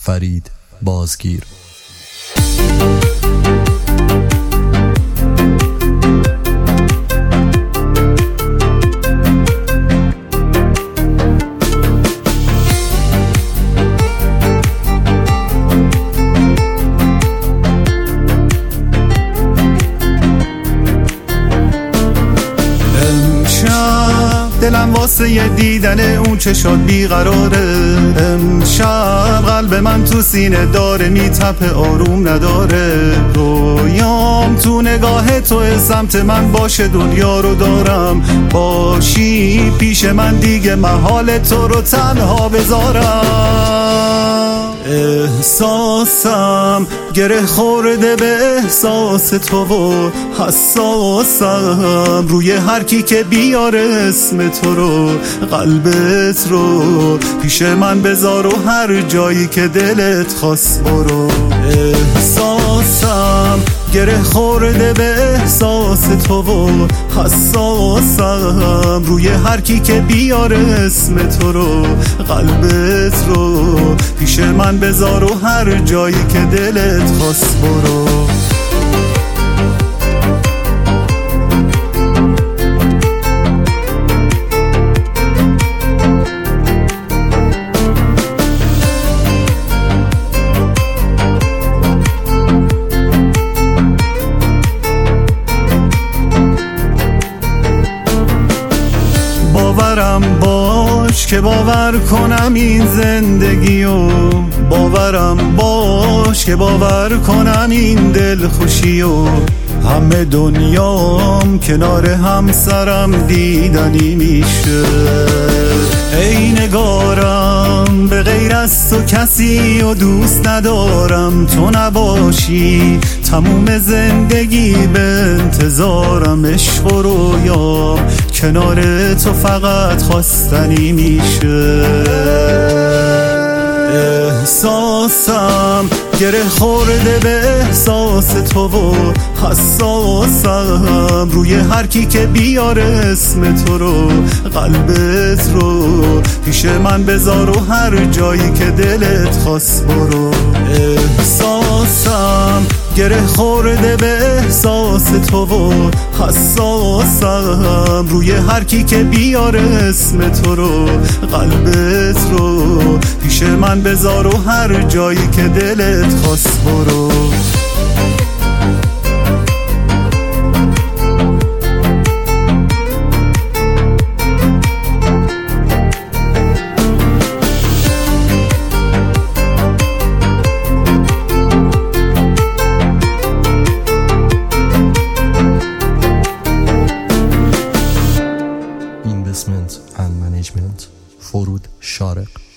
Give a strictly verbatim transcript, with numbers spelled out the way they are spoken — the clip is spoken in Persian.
فرید بازگیر. دلم واسه یه دیدن اون چشات بیقراره. امشب قلب من تو سینه داره میتپه آروم نداره. رویام تو نگاه تو سمت من باشه دنیا رو دارم. باشی پیش من دیگه محال تو رو تنها بذارم. احساسم گره خورده به احساس تو و حساسم روی هر کی که بیاره اسم تو رو. قلبت رو پیش من بذار و هر جایی که دلت خواست برو. احساسم گره خورده به احساس تو و حساسم روی هر کی که بیاره اسم تو رو. قلبت رو پیش من بذار و هر جایی که دلت خواست برو. باورم باش که باور کنم این زندگیو. باورم باش که باور کنم این دل خوشیو. همه دنیام کنار همسرم دیدنی میشه. ای نگارم به غیر از تو کسی و دوست ندارم. تو نباشی تموم زندگی به انتظارم. عشق و رویام کنار تو فقط خواستنی میشه. احساسم گره خورده به احساس تو و حساسم روی هر کی که بیاره اسم تو رو. قلبت رو پیش من بذار و هر جایی که دلت خواست برو. احساسم گره خورده به احساس تو و حساسم روی هر کی که بیاره اسم تو رو. قلبت رو پیش من بذار و هر جایی که دلت خواست برو. Investment and Management فرود شارق.